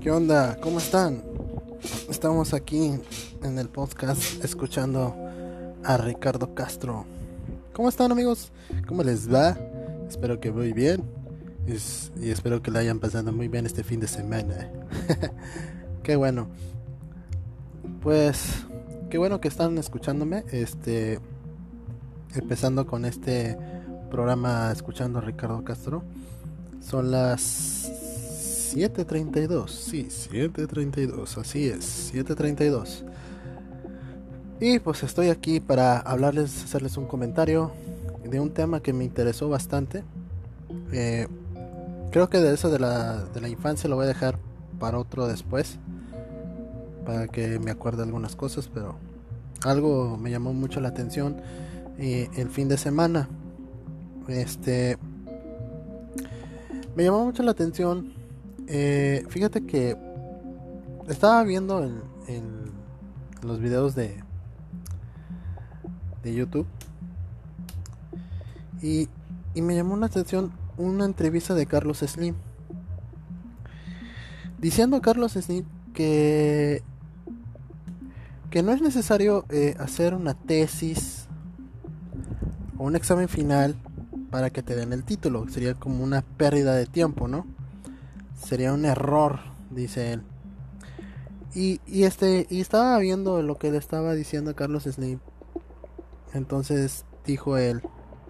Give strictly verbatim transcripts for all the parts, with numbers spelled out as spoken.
¿Qué onda? ¿Cómo están? Estamos aquí en el podcast escuchando a Ricardo Castro. ¿Cómo están, amigos? ¿Cómo les va? Espero que muy bien. Es- y espero que la hayan pasado muy bien este fin de semana. Qué bueno. Pues qué bueno que están escuchándome. Este, empezando con este programa escuchando a Ricardo Castro. Son las siete treinta y dos. Sí, siete treinta y dos. Así es, siete treinta y dos. Y pues estoy aquí para hablarles, hacerles un comentario de un tema que me interesó bastante. Eh, Creo que de eso de la, de la infancia lo voy a dejar para otro después, para que me acuerde algunas cosas, pero algo me llamó mucho la atención eh, el fin de semana. Este, Me llamó mucho la atención. Eh, fíjate que estaba viendo en, en los videos de, de YouTube y, y me llamó la atención una entrevista de Carlos Slim, diciendo a Carlos Slim que, que no es necesario eh, hacer una tesis o un examen final para que te den el título. Sería como una pérdida de tiempo, ¿no? Sería un error, dice él. Y, y este y estaba viendo lo que le estaba diciendo a Carlos Slim. Entonces dijo él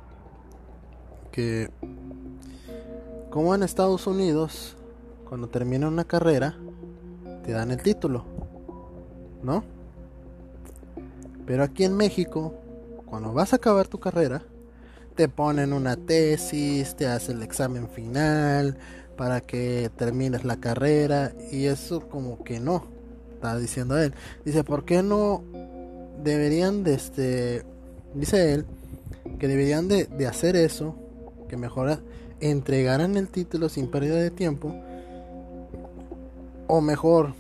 que como en Estados Unidos, cuando termina una carrera, te dan el título, ¿no? Pero aquí en México, cuando vas a acabar tu carrera, te ponen una tesis, te hacen el examen final para que termines la carrera y eso como que no, está diciendo él. Dice, ¿por qué no deberían de este, dice él, que deberían de, de hacer eso, que mejor entregaran el título sin pérdida de tiempo, o mejor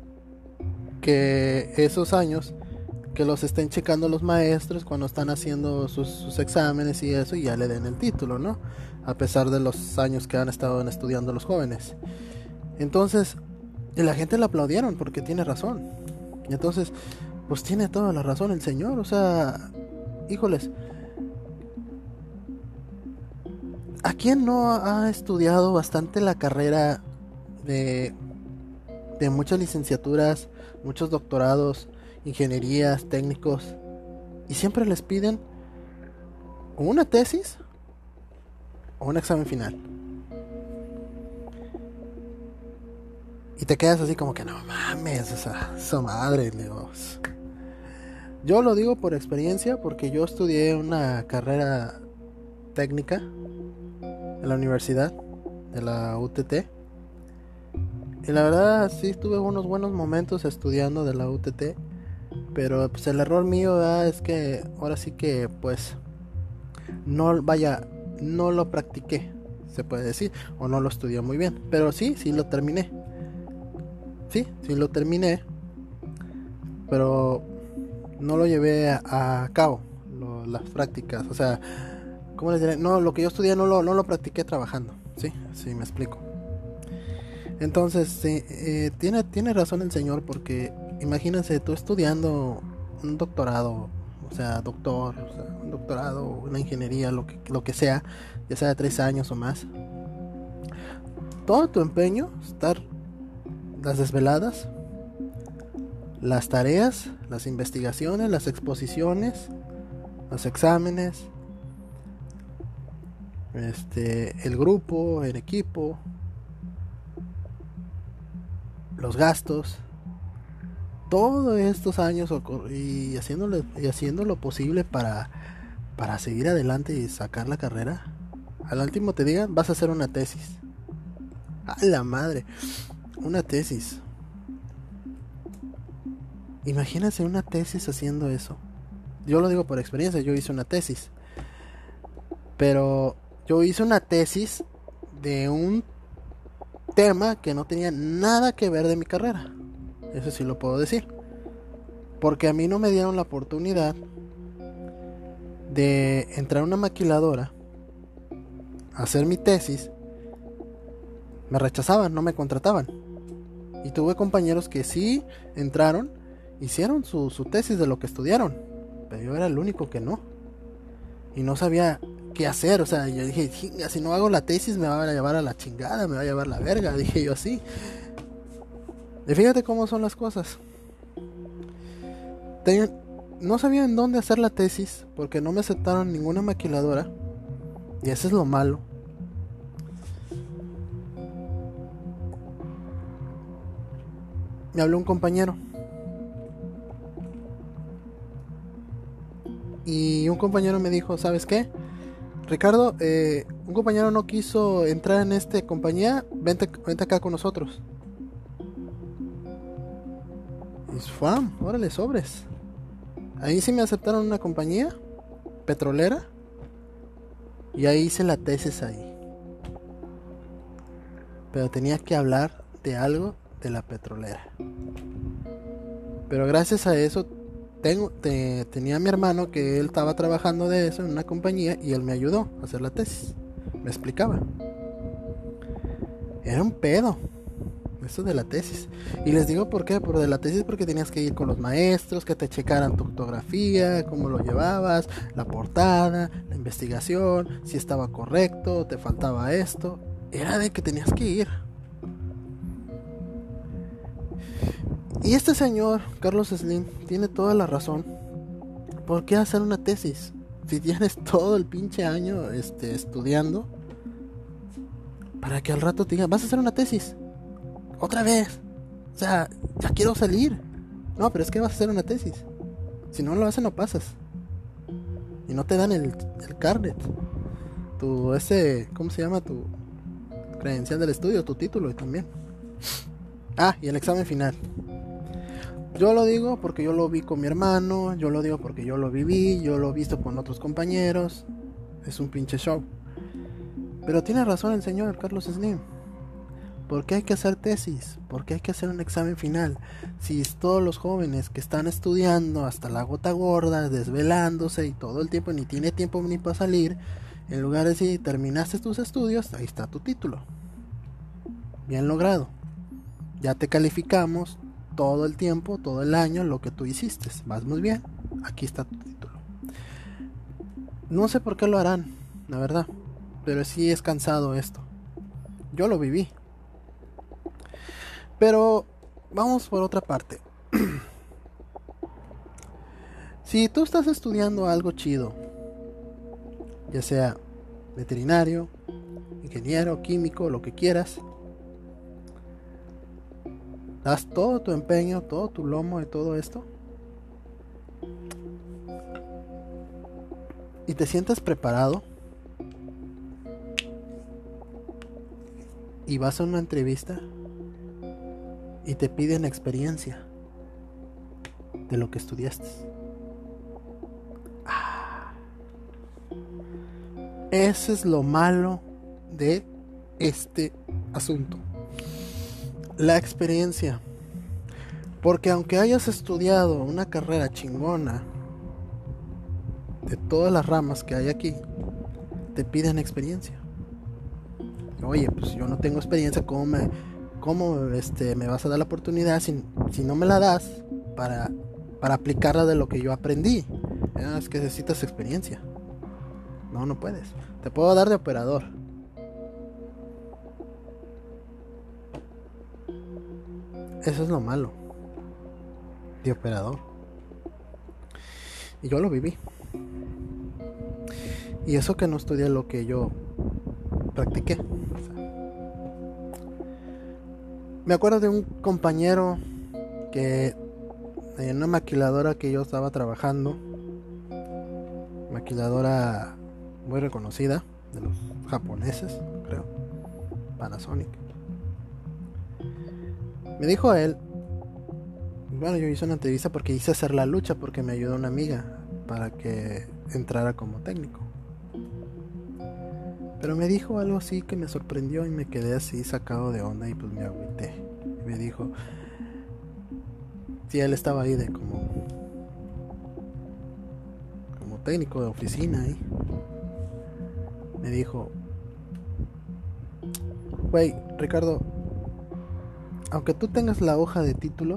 que esos años que los estén checando los maestros cuando están haciendo sus, sus exámenes y eso, y ya le den el título, ¿no? A pesar de los años que han estado estudiando los jóvenes. Entonces, y la gente le aplaudieron porque tiene razón. Y entonces, pues tiene toda la razón el señor. O sea, híjoles, ¿a quién no ha estudiado bastante la carrera de, de muchas licenciaturas, muchos doctorados, ingenierías, técnicos? Y siempre les piden o una tesis o un examen final. Y te quedas así como que no mames, o sea, su madre, Dios. Yo lo digo por experiencia porque yo estudié una carrera técnica en la universidad de la U T T. Y la verdad sí tuve unos buenos momentos estudiando de la U T T. Pero pues el error mío, ¿verdad? Es que ahora sí que pues no, vaya, no lo practiqué, se puede decir, o no lo estudié muy bien. Pero sí, sí lo terminé. Sí, sí lo terminé, pero no lo llevé a, a cabo, lo, las prácticas. O sea, ¿cómo les diré? No, lo que yo estudié no lo, no lo practiqué trabajando. Sí, sí, me explico. Entonces, sí, eh, tiene, tiene razón el señor, porque imagínense tú estudiando un doctorado, o sea, doctor, o sea, un doctorado, una ingeniería, lo que, lo que sea, ya sea de tres años o más. Todo tu empeño, estar las desveladas, las tareas, las investigaciones, las exposiciones, los exámenes, este, el grupo, el equipo, los gastos, todos estos años y haciéndolo, y haciendo lo posible para, para seguir adelante y sacar la carrera. Al último te digan, vas a hacer una tesis. ¡A la madre! Una tesis. Imagínense una tesis haciendo eso. Yo lo digo por experiencia, yo hice una tesis. Pero yo hice una tesis de un tema que no tenía nada que ver de mi carrera. Eso sí lo puedo decir. Porque a mí no me dieron la oportunidad de entrar a una maquiladora, hacer mi tesis. Me rechazaban, no me contrataban. Y tuve compañeros que sí entraron, hicieron su, su tesis de lo que estudiaron, pero yo era el único que no. Y no sabía qué hacer, o sea, yo dije, si no hago la tesis me va a llevar a la chingada, me va a llevar la verga, dije yo así. Y fíjate cómo son las cosas. Ten, no sabía en dónde hacer la tesis porque no me aceptaron ninguna maquiladora. Y eso es lo malo. Me habló un compañero. Y un compañero me dijo, ¿sabes qué? Ricardo, eh, un compañero no quiso entrar en esta compañía, vente, vente acá con nosotros. Y fue, órale, sobres. Ahí sí me aceptaron una compañía petrolera. Y ahí hice la tesis ahí. Pero tenía que hablar de algo de la petrolera. Pero gracias a eso tengo, te, tenía a mi hermano que él estaba trabajando de eso en una compañía y él me ayudó a hacer la tesis. Me explicaba. Era un pedo eso de la tesis. Y les digo por qué, por de la tesis porque tenías que ir con los maestros, que te checaran tu ortografía, cómo lo llevabas, la portada, la investigación, si estaba correcto, te faltaba esto. Era de que tenías que ir. Y este señor, Carlos Slim, tiene toda la razón. ¿Por qué hacer una tesis? Si tienes todo el pinche año este, estudiando, para que al rato te digan, vas a hacer una tesis. Otra vez. O sea, ya quiero salir. No, pero es que vas a hacer una tesis. Si no lo haces, no pasas. Y no te dan el, el carnet. Tu, ese, ¿cómo se llama? Tu credencial del estudio, tu título y también. Ah, y el examen final. Yo lo digo porque yo lo vi con mi hermano. Yo lo digo porque yo lo viví. Yo lo he visto con otros compañeros. Es un pinche show. Pero tiene razón el señor Carlos Slim. ¿Por qué hay que hacer tesis? ¿Por qué hay que hacer un examen final? Si todos los jóvenes que están estudiando hasta la gota gorda, desvelándose y todo el tiempo, ni tiene tiempo ni para salir, en lugar de decir, terminaste tus estudios, ahí está tu título. Bien logrado. Ya te calificamos todo el tiempo, todo el año, lo que tú hiciste. Vas muy bien, aquí está tu título. No sé por qué lo harán, la verdad, pero sí es cansado esto. Yo lo viví. Pero vamos por otra parte. Si tú estás estudiando algo chido, ya sea veterinario, ingeniero, químico, lo que quieras, das todo tu empeño, todo tu lomo de todo esto, y te sientes preparado, y vas a una entrevista y te piden experiencia de lo que estudiaste. Ah. Ese es lo malo de este asunto. La experiencia. Porque aunque hayas estudiado una carrera chingona de todas las ramas que hay aquí, te piden experiencia. Oye, pues yo no tengo experiencia, ¿cómo me... ¿Cómo este, me vas a dar la oportunidad si, si no me la das para, para aplicarla de lo que yo aprendí? Ah, es que necesitas experiencia. No, no puedes. Te puedo dar de operador. Eso es lo malo. De operador. Y yo lo viví. Y eso que no estudié lo que yo practiqué. O sea, me acuerdo de un compañero que en una maquiladora que yo estaba trabajando, maquiladora muy reconocida de los japoneses, creo, Panasonic. Me dijo a él, bueno, yo hice una entrevista porque hice hacer la lucha porque me ayudó una amiga para que entrara como técnico. Pero me dijo algo así que me sorprendió y me quedé así sacado de onda y pues me agüité. Y me dijo, sí, él estaba ahí de como como técnico de oficina ahí. Me dijo, güey, Ricardo, aunque tú tengas la hoja de título,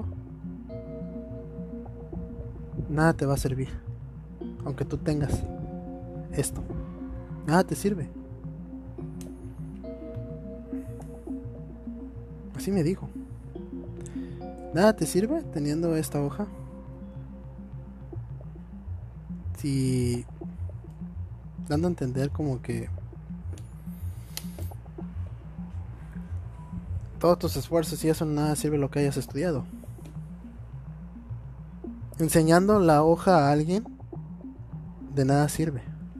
nada te va a servir. Aunque tú tengas esto, nada te sirve. Así me dijo. Nada te sirve teniendo esta hoja si dando a entender como que todos tus esfuerzos y eso nada sirve lo que hayas estudiado. Enseñando la hoja a alguien de nada sirve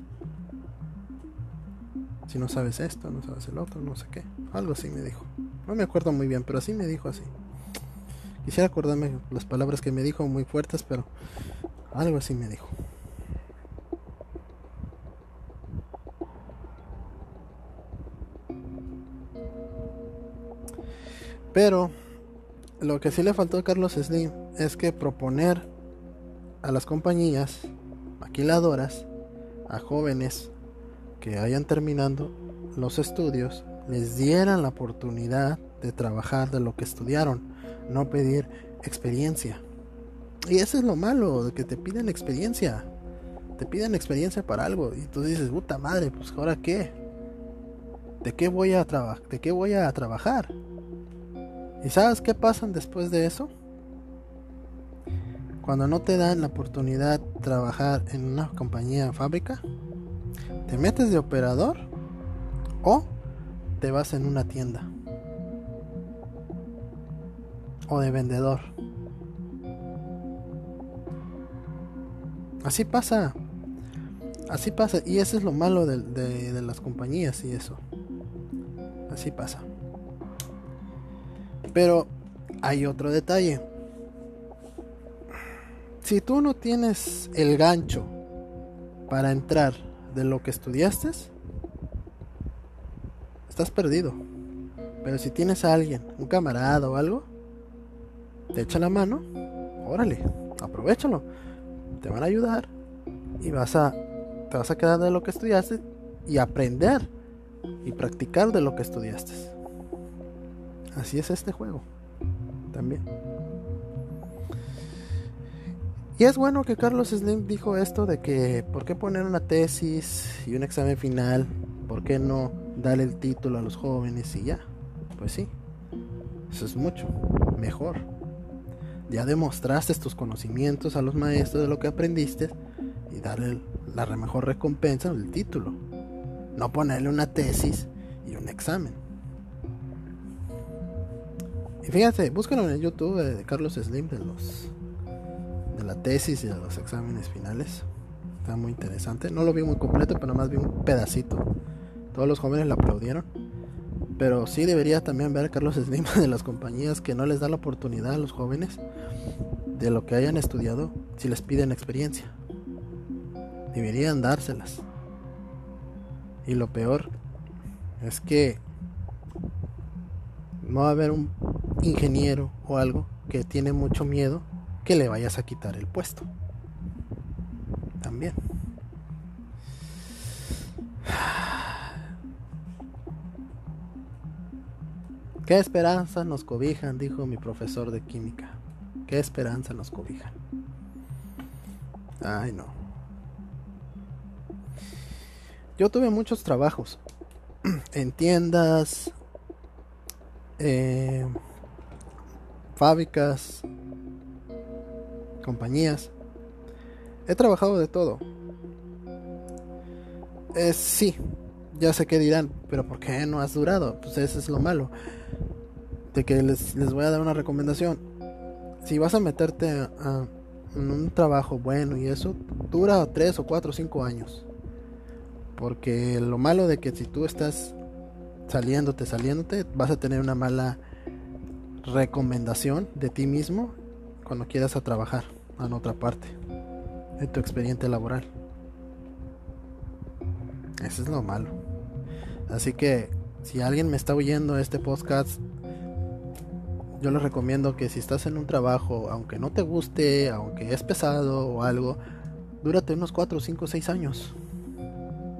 si no sabes esto, no sabes el otro, no sé qué. Algo así me dijo. No me acuerdo muy bien, pero así me dijo así. Quisiera acordarme las palabras que me dijo muy fuertes, pero algo así me dijo. Pero lo que sí le faltó a Carlos Slim es que proponer a las compañías maquiladoras, a jóvenes que vayan terminando los estudios, les dieran la oportunidad de trabajar de lo que estudiaron, no pedir experiencia. Y eso es lo malo, de que te piden experiencia. Te piden experiencia para algo y tú dices, puta madre, pues ahora qué, de qué voy a trabajar, de qué voy a trabajar. ¿Y sabes qué pasa después de eso? Cuando no te dan la oportunidad de trabajar en una compañía, fábrica, te metes de operador o te vas en una tienda o de vendedor. Así pasa. Así pasa. Y eso es lo malo de, de, de las compañías y eso. Así pasa. Pero hay otro detalle. Si tú no tienes el gancho para entrar de lo que estudiaste, estás perdido. Pero si tienes a alguien, un camarada o algo, te echa la mano, órale, aprovéchalo. Te van a ayudar y vas a te vas a quedar de lo que estudiaste y aprender y practicar de lo que estudiaste. Así es este juego también. Y es bueno que Carlos Slim dijo esto de que ¿por qué poner una tesis y un examen final? ¿Por qué no darle el título a los jóvenes y ya? Pues sí, eso es mucho mejor. Ya demostraste tus conocimientos a los maestros de lo que aprendiste y darle la mejor recompensa, el título. No ponerle una tesis y un examen. Y fíjense, búsquenlo en el YouTube de Carlos Slim de los de la tesis y de los exámenes finales. Está muy interesante. No lo vi muy completo, pero nada más vi un pedacito. Todos los jóvenes le aplaudieron. Pero sí debería también ver a Carlos Slim de las compañías que no les da la oportunidad a los jóvenes de lo que hayan estudiado si les piden experiencia. Deberían dárselas. Y lo peor es que no va a haber un ingeniero o algo que tiene mucho miedo que le vayas a quitar el puesto. También. ¿Qué esperanza nos cobijan? Dijo mi profesor de química. ¿Qué esperanza nos cobijan? Ay, no. Yo tuve muchos trabajos en tiendas, eh, fábricas, compañías. He trabajado de todo. Eh, sí, ya sé que dirán, pero ¿por qué no has durado? Pues eso es lo malo. De que les, les voy a dar una recomendación. Si vas a meterte a, a, en un trabajo bueno y eso, dura tres o cuatro o cinco años. Porque lo malo de que si tú estás saliéndote, saliéndote, vas a tener una mala recomendación de ti mismo cuando quieras a trabajar en otra parte de tu expediente laboral. Eso es lo malo. Así que si alguien me está oyendo este podcast, yo les recomiendo que si estás en un trabajo, aunque no te guste, aunque es pesado o algo, dúrate unos cuatro, cinco, seis años.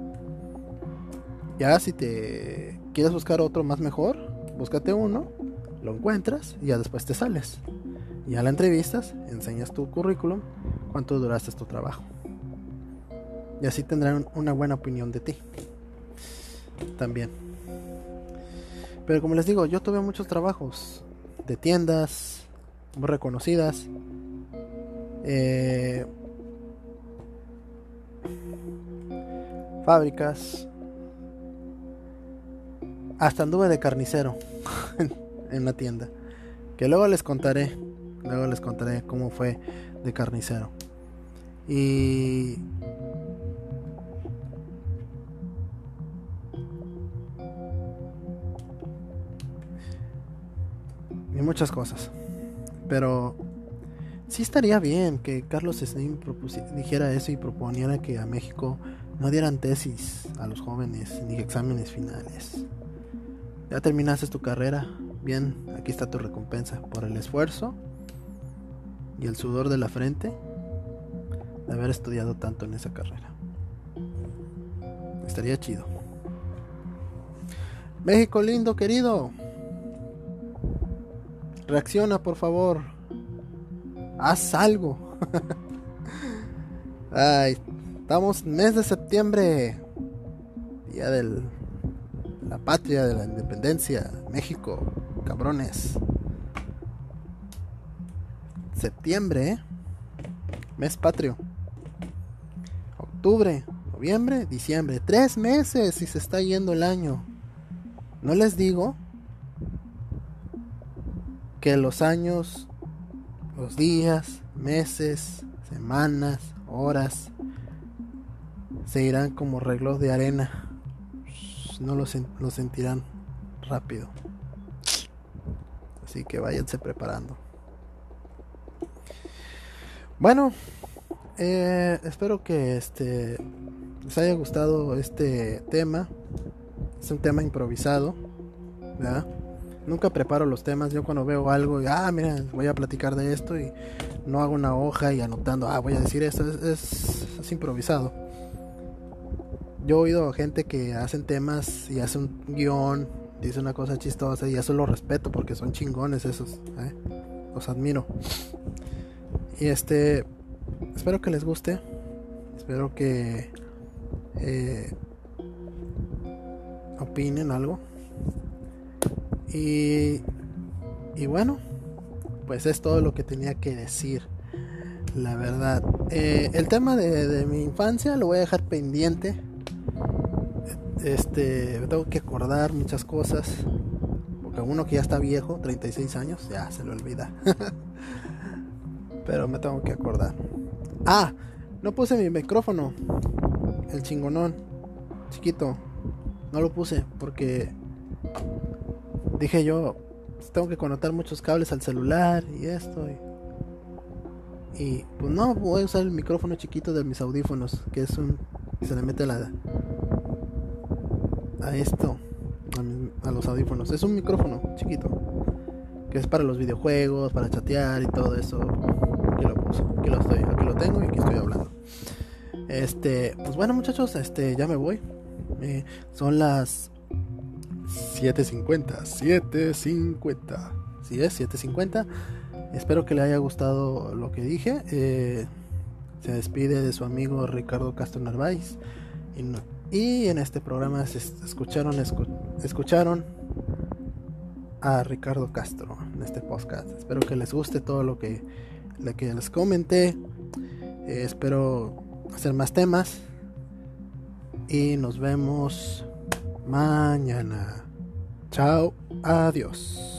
Ya si te quieres buscar otro más mejor, búscate uno lo encuentras y ya después te sales. Y a la entrevistas, enseñas tu currículum, cuánto duraste tu trabajo. Y así tendrán una buena opinión de ti. También. Pero como les digo, yo tuve muchos trabajos de tiendas muy reconocidas. Eh, fábricas. Hasta anduve de carnicero en una tienda. Que luego les contaré. Luego les contaré cómo fue de carnicero. Y... y muchas cosas. Pero sí estaría bien que Carlos Slim dijera eso y proponiera que a México no dieran tesis a los jóvenes ni exámenes finales. Ya terminaste tu carrera, bien, aquí está tu recompensa por el esfuerzo y el sudor de la frente de haber estudiado tanto en esa carrera. Estaría chido. México lindo, querido. Reacciona, por favor. Haz algo. Ay, estamos mes de septiembre. Día de la patria, de la independencia. México, cabrones. Septiembre, ¿eh? Mes patrio. Octubre, noviembre, diciembre. Tres meses y se está yendo el año. ¿No les digo que los años, los días, meses, semanas, horas se irán como reloj de arena? No lo, sen- lo sentirán rápido. Así que váyanse preparando. Bueno, eh, espero que este les haya gustado este tema. Es un tema improvisado, ¿verdad? Nunca preparo los temas. Yo cuando veo algo, ah, mira, voy a platicar de esto y no hago una hoja y anotando, ah, voy a decir esto. Es, es, es improvisado. Yo he oído gente que hacen temas y hace un guión, dice una cosa chistosa y eso lo respeto porque son chingones esos, ¿eh? Los admiro. Y este, espero que les guste. Espero que eh, opinen algo. Y, y bueno, pues es todo lo que tenía que decir, la verdad. Eh, el tema de, de mi infancia lo voy a dejar pendiente. Este, me tengo que acordar muchas cosas. Porque uno que ya está viejo, treinta y seis años, ya se le olvida. Pero me tengo que acordar. Ah, no puse mi micrófono, el chingonón, chiquito. No lo puse porque dije yo, tengo que conectar muchos cables al celular y esto. Y, y pues no, voy a usar el micrófono chiquito de mis audífonos, que es un... se le mete la, a esto, a, mis, a los audífonos. Es un micrófono chiquito, que es para los videojuegos, para chatear y todo eso. Aquí lo puse, aquí lo estoy, aquí lo tengo y aquí estoy hablando. Este, pues bueno muchachos, este, ya me voy. Eh, son las siete cincuenta. siete cincuenta. Sí es, siete cincuenta. Espero que le haya gustado lo que dije. Eh, se despide de su amigo Ricardo Castro Narváez. Y, no, y en este programa se escucharon, escu, escucharon a Ricardo Castro en este podcast. Espero que les guste todo lo que, lo que les comenté. Eh, espero hacer más temas. Y nos vemos mañana. Chao, adiós.